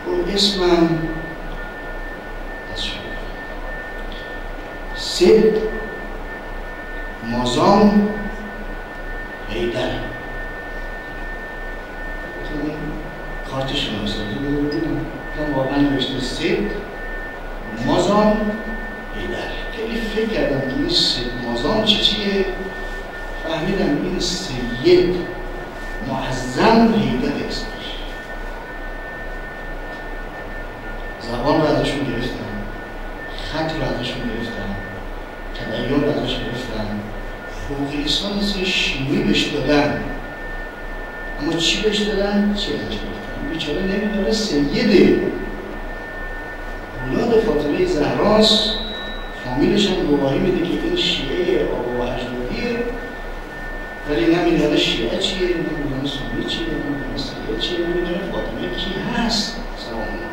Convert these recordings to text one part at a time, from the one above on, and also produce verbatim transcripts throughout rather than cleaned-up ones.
و اسمم از شما سید مازام حیدر. کارت شناسایی رو ببینم تا واقعا نوشته سید مازام حیدر. خیلی فکر کردم که این سید مازام چی چیه، فهمیدم این سید معظم حیدر اسمش. زبان رو ازشون گرفتم، خط رو ازشون گرفتم، تدین رو ازش گرفتم، فوق لیسانس شیمی بهش دادن. اما چی بهش دادن؟ چی ازش گرفتن؟ بیچاره نمیداره سیده اولاد فاطمه زهراست. فامیلش هم گواهی میده که این شیعه آبا و اجدادیه، ولی نمیدونه شیعه چیه، نمیدونه سنی چیه، نمیدونه سیعه چیه، نمیدونه فاطمه کی هست. سلام علیکم.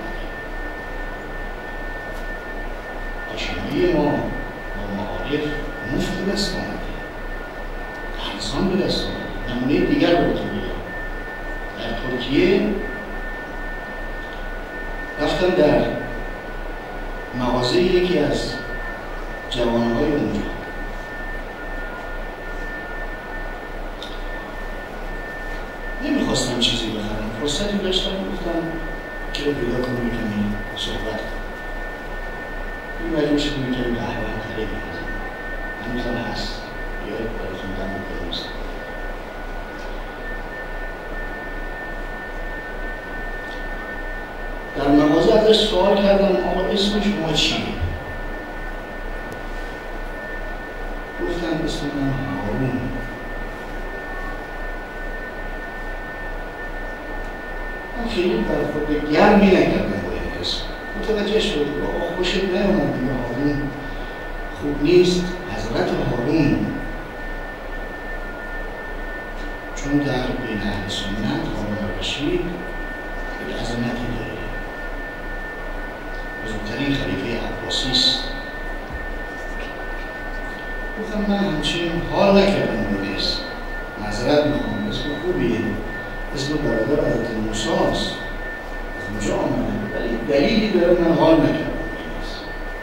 آشنایی ما با معارف مفت به دست آمده، ارزان به دست آمده. نمونه دیگر رو بهتون بگم. در ترکیه رفتم در مغازه یکی از جوانهای اونجا. نمیخواستم چیزی بخرم، فرصتی داشتم، گفتم که رو پیدا کنم کمی صحبت کنم. این مجموع شد کمی قهوه هم خریدیم از این هنوزم هست، بیاید براتون دم بکنم است. در مغازه ازش سوال کردم آقا اسم شما چیه؟ گفتم اسم من هارون. من خیلی برخورد گرمی نکردم با این اسم. متوجه شد آقا خوشت نیامد دیگه، هارون خوب نیست. حضرت هارون چون در بین اهل سنت هارون رشید یک عظمتی داره، بزرگترین خلیفه عباسی است. گفتم من همچین حال نکردم با این اسم، معذرت میخوام، اسم خوبیه، اسم برادر حضرت موسی است، از اونجا آمده، ولی دلیلی داره من حال نکردم با این اسم.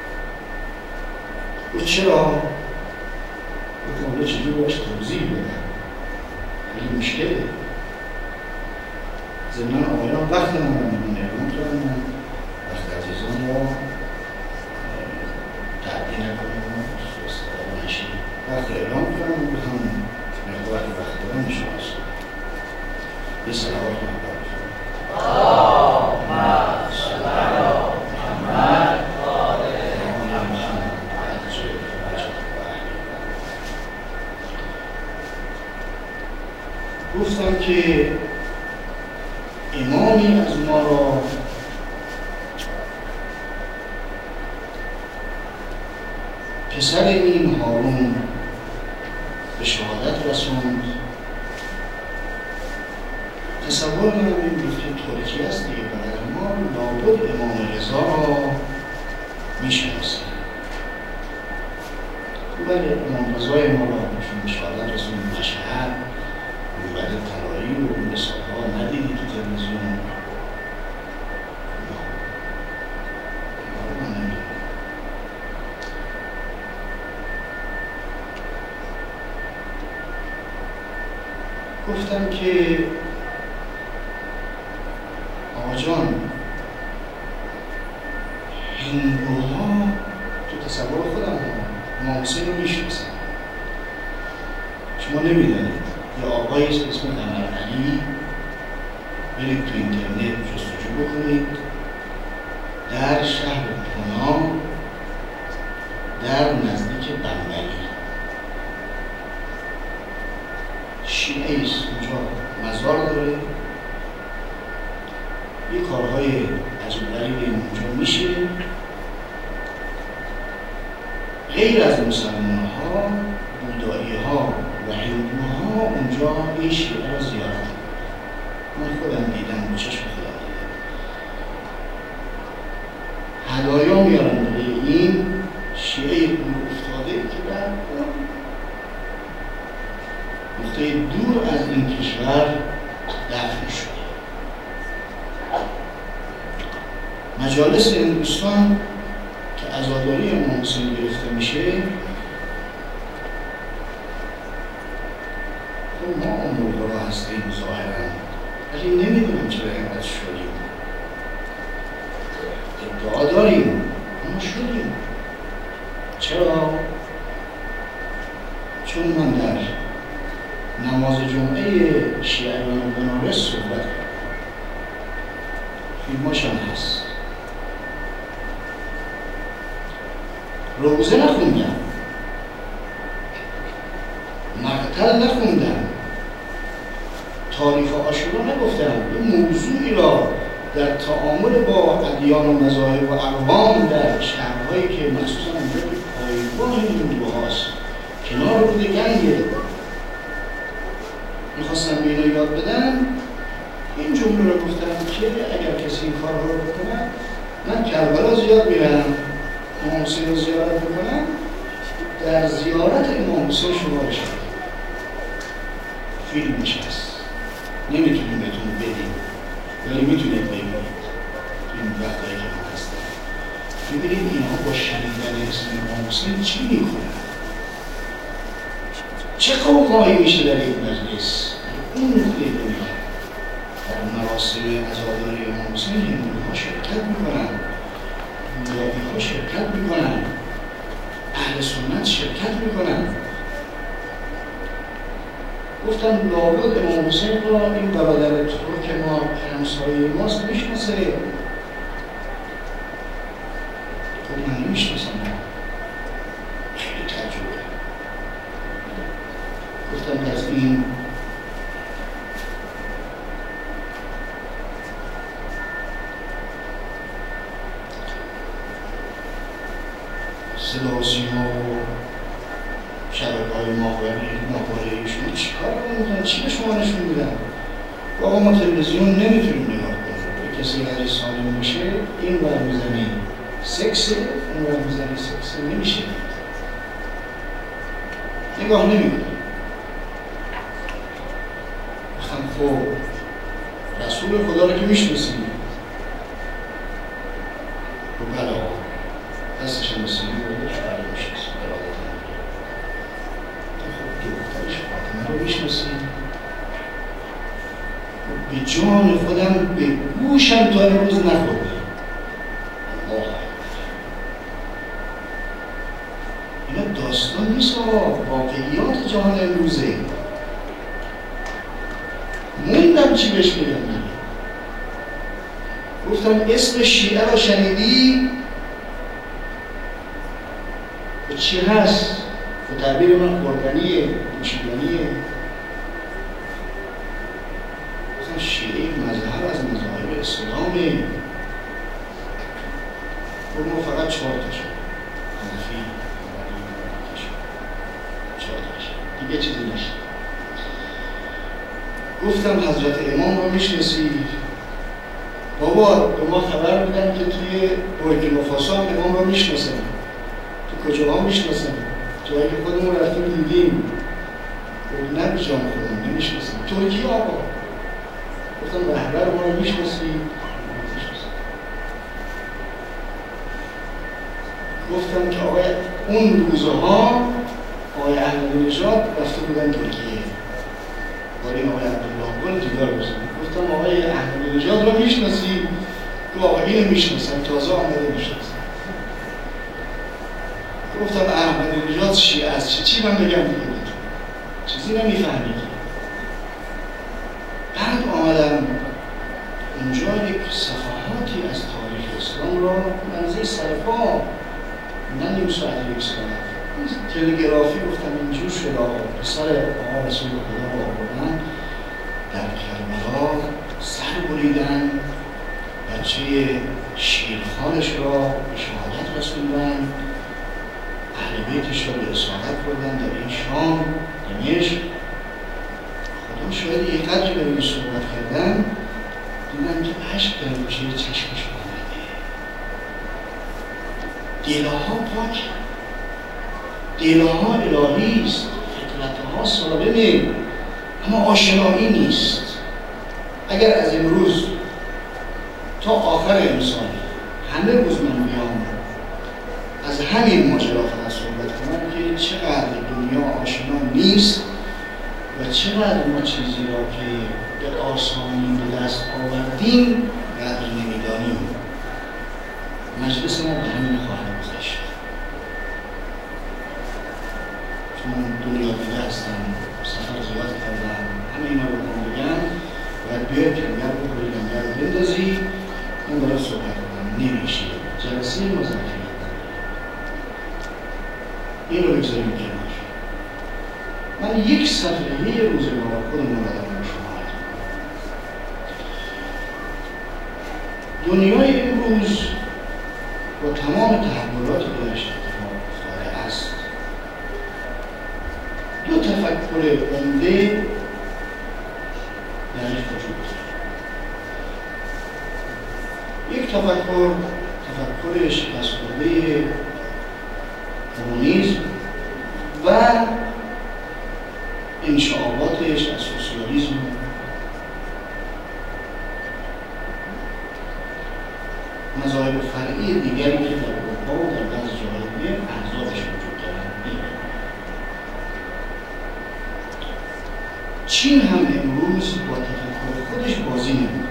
گفت چرا؟ گفتم حالا چجور باش توضیح بدم، خیلی مشکله. ضمن آقایان وقت من رو نگران کردم، وقت عزیزان را تعدی نکنم و استفاده نشید. وقت اعلام کنم و هم مقدار وقت دارم شماست. یه صلوات محبت بکنم. اللهم صل علی محمد و آل محمد. گفتم که امامی از ما را پسر این هارون به شهادت رسوند. تصور کنم این گفته ترکیه است دیگه، برای ما لابد امام رضا را میشناسیم. بله امام رضای ما را به شهادت رسوند. مشهد گنبد طلایی و اون سالها ندیدی تو تلویزیون؟ گفتم که آقا جان هندوها تو تصور خودم ها امام حسین رو میشناسن، شما نمیدانید. یه آقایی است اسم قمر علی، برید تو اینترنت جستجو بکنید، در شهر پونا در نزدیک بنبلی شیعه ایست، اونجا مزار داره، یه کارهای عجیب غریبی اونجا میشه. غیر از مسلمان ها، بودایی ها و هندوها اونجا این شیعه را زیارت میکنن. من خودم دیدم، با چشم خودم دیدم. هدایا میارن برای این شیعه دور افتاده که در نقطه دور از این کشور دفن شده. مجالس این دوستان که عزاداری امام حسین گرفته میشه، خب ما امور رو هستیم ظاهرا، ولی نمیدونم چرا اینقدر شدیم. ادعا داریم اما شدیم. چرا؟ چون من در نماز جمعه شیعیان بنارس صحبت کردم، فیلماش هم هست. روزه نخوندم، مقتل نخوندم، تاریخ عاشورا نگفتم. این موضوعی را در تعامل با ادیان و مذاهب و اقوام در شهرهایی که مخصوصا اونجا که پایگاه هندوهاست، کنار رود گنگه، میخواستم به اینا یاد بدم. این جمله رو گفتم که اگر کسی این کار رو بکنه، من کربلا زیاد میرم، امام حسین رو زیارت میکنم، در زیارت امام حسین شمارش کنم. فیلمش هست، نمیتونیم بهتون بدیم ولی میتونید ببینید این وقتایی که من هستم. ببینید اینها با شنیدن اسم امام حسین چی میکنن، چه قوقایی میشه در این مجلس. این نقطه دنیا در مراسم عزاداری امام حسین هندوها شرکت میکنن، مولوی ها شرکت میکنن، اهل سنت شرکت میکنن. گفتم لابد امام حسین را این برادر ترک ما همسایه ماست میشناسه. خب من نمیشناسم، خیلی تجربه. گفتم از این سلاسی‌ها و شبکه‌های ماهواره شما چی کار می‌کنن؟ چی به شما نشون میدن؟ بابا ما تلویزیون نمیتونیم نگاه کنیم. به کسی اگه سالم باشه این ور میزنی سکسه، اون ور میزنی سکسه، نمیشه نگاه نمیکنیم. گفتم خب رسول خدا رو که میشناسیم، خب بله دستش هم بسیاری بوده شوهر میشناسیم، برادت هم بوده. خب دخترش فاطمه رو میشناسیم. به جان خودم به گوشم تا امروز نخورده. الله اینا داستان نیست ها، واقعیات جهان امروزه. موندم چی بهش میگم. گفتم اسم شیعه رو شنیدی؟ چی هست؟ به تعبیر من خوردنیه، نوشیدنیه. مثلا شیعه مذهب از مذاهب اسلامه. و ما فقط چهار تا شد، حنفی، چهار تا شد، دیگه چیزی نشد. گفتم حضرت امام رو میشناسی؟ بابا به ما خبر میدن که توی بورکینافاسو هم امام رو میشناسن. تو کجاها میشناسن؟ جایی که خودمون رفتیم دیدیم. گفت نه به جان خودم نمیشناسم. ترکیه آقا. گفتم رهبر ما رو میشناسی؟ گفتم که آقای اون روزها آقای احمدی‌نژاد رفته بودن ترکیه. باری آقای عبدالله گل دیدار بزنیم. گفتم آقای احمدی‌نژاد رو میشناسی؟ گفت آقا اینو میشناسم، تازه آمده میشناسم. گفتم احمدی‌نژاد شیعه است، چی چی من بگم دیگه؟ چیزی نمیفهمید. بعد آمدم اونجا یک صفحاتی از تاریخ اسلام را منزه سرپا من نیم ساعت یک ساعت تلگرافی گفتم اینجور شده آقا پسر آقا رسول خدا را آوردن در کربلا سر بریدن، بچه شیرخانش را به شهادت رسوندن، اهل بیتش را به اسارت بردن در این شام دمشق. خدا شاید یه قدری به این صحبت کردن دیدم که عشق در گوشه چشمش آمده. دلها پاک، دلها الهی است، فطرتها سالمه، اما آشنایی نیست. اگر از امروز تا آخر انسان همه روز من بیام از همین ماجرا فقط صحبت کنم که چقدر دنیا آشنا نیست و چقدر ما چیزی را که به آسانی به دست آوردیم قدر نمیدانیم. مجلس ما به همین خواهد گذشت، چون دنیا دیده هستم، سفر زیاد کردم، همه اینا رو کنم بگم باید بیاید کنگر بکنی، کنگر بندازی، اون برای صحبت کنم نمیشه. جلسه مذاکره این رو بگذاریم کنار. من یک صفحه روزگار خودم رو بدم شما عرض کنم. دنیای امروز با تمام تحولاتی که درش اتفاق افتاده است، دو تفکر عمده درش وجود دارد. یک تفکر تفکر شکست خورده کمونیسم و انشعاباتش از سوسیالیسم مذاهب فرعی دیگری که در اروپا و در بعضی جاهای دیگه احزابش وجود دارند. چین هم امروز با تفکر خودش بازی نمی‌کنه.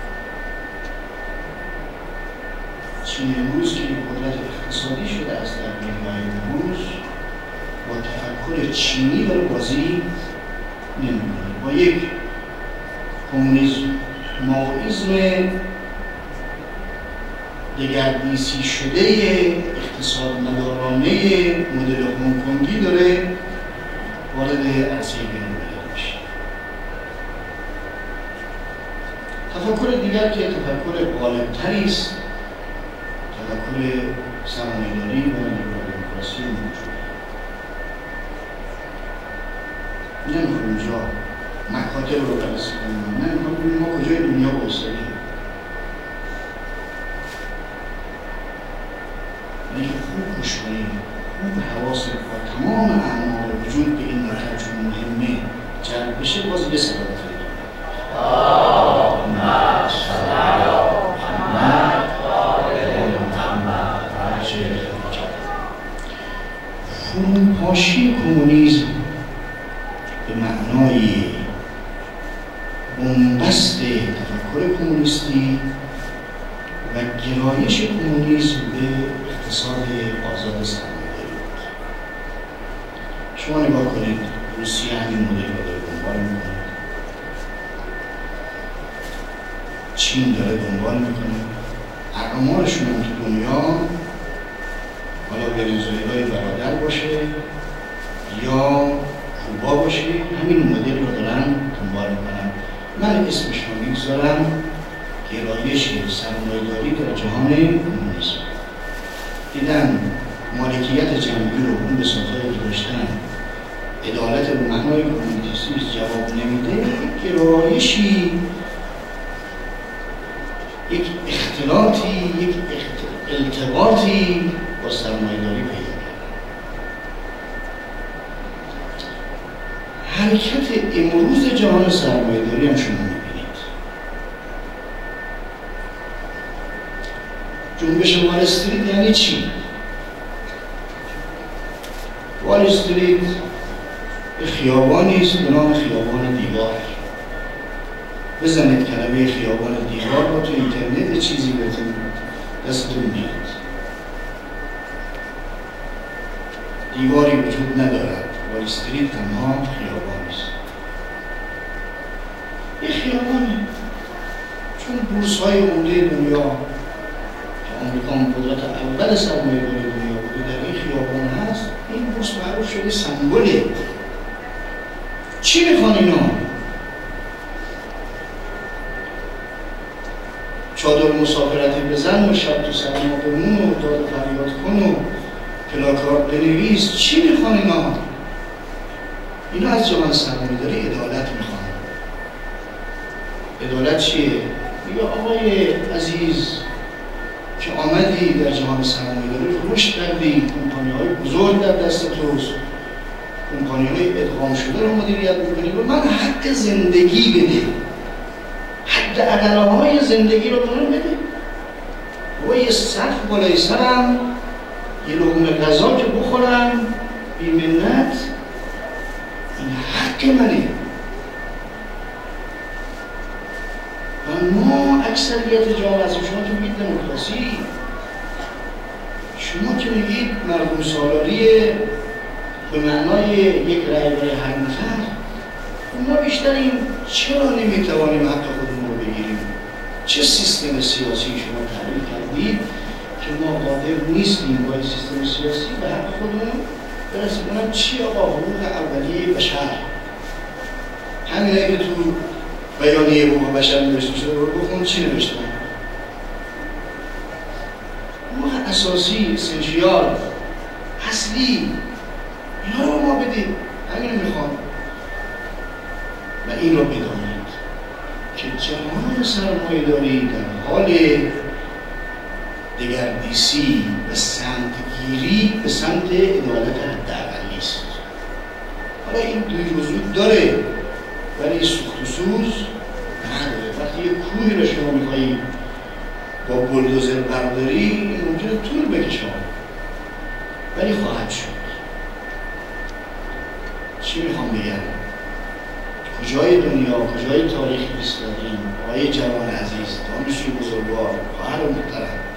چین امروز که قدرت اقتصادی شده است در دنیای امروز با تفکر چینی داره بازی نمی‌کنه. با یک کمونیسم مائیسم دگردیسی شده اقتصاد مدارانه مدل هنگ کنگی داره وارد عرصه بین‌المللی میشه. تفکر دیگر که تفکر غالب‌تری است، تفکر سرمایه‌داری و دموکراسی موجود. نمیخوام اینجا مکاتب رو بررسی کنیم، نمیخوام ببینیم ما کجای دنیا بایستادیم. اینکه خوب گوش کنیم، خوب حواس با تمام اعمال وجود به این مرحله چون مهمه جلب بشه، باز یه صدا بخیریم. اللهم صل علی محمد و آل محمد و عجل فروپاشی کمونیسم به معنای بنبست تفکر کمونیستی و گرایش کمونیسم به اقتصاد آزاد سرمایه‌داری بود. شما نگاه کنید، روسیه همین مدل رو داره دنبال میکنه، چین داره دنبال میکنه، اقمارشون هم تو دنیا، حالا ونزوئلای برادر باشه یا کوبا باشه، همین مدل رو دارن دنبال میکنن. من اسمش رو میگذارم گرایش سرمایه‌داری در جهان کمونیسم. دیدن مالکیت جمعی رو اون به سازایی که داشتن عدالت به معنای کمونیستی جواب نمیده، یک گرایشی، یک اختلاطی، یک التباطی با سرمایه‌داری پیدا کرد. حرکت امروز جهان سرمایه‌داری هم شما می‌بینید. جنبش وال استریت یعنی چی؟ وال استریت خیابانی است به نام خیابان دیوار. بزنید کلمه خیابان دیوار با تو اینترنت چیزی بهتون دستتون میاد. دیواری وجود ندارد، وال استریت تنها خیابانی است. یه خیابانه، چون بورس‌های عمده دنیا که آمریکا قدرت اول سرمایه‌داری دنیا بوده در این خیابان هست، این بورس معروف شده سمبوله. چی میخوان اینا؟ چادر مسافرتی بزن و شب تو سرما بمون و داد فریاد کن و پلاکارد بنویس. چی میخوان اینا؟ اینا از جهان سرمایه‌داری عدالت میخوان. عدالت چیه؟ میگه آقای عزیز که آمدی در جهان سرمایه‌داری رشد کردی، کمپانی‌های بزرگ در دست توست، کمپانی‌های ادغام شده رو مدیریت می‌کنی، و من حق زندگی بده، حد اقل‌های زندگی رو به من بده. بابا یه سقف بالای سرم، یه لقمه غذا که بخورم بی منت، این حق منه. و ما اکثریت جامعه هستیم. شما که میگید دموکراسی، شما که میگید مردم سالاریه به معنای یک رأی برای هر نفر، ما بیشتر این چرا نمیتوانیم حق خودمون رو بگیریم؟ چه سیستم سیاسی شما تعریف کردید که ما قادر نیستیم با این سیستم سیاسی به حق خودمون برسیم؟ اونم چی آقا؟ حقوق اولیه بشر. همینه که تو بیانیه حقوق بشر نوشته شده رو بخون چی نوشتن؟ حقوق اساسی، اسنشیال، اصلی، اینا رو ما بدید. همین رو میخوام. و این رو بدانید که جهان سرمایه‌داری در حال دگردیسی و سمتگیری به سمت عدالت حداقلی است. حالا این دوی وجود داره ولی سوخت و سوز نداره. وقتی یک کوهی رو شما می‌خواهید با بولدوزر برداری ممکنه طول بکشه ولی خواهد شد. چی میخوام بگم؟ کجای دنیا، کجای تاریخ ایستادیم؟ آقای جوان عزیز، دانشجوی بزرگوار، خواهر محترم،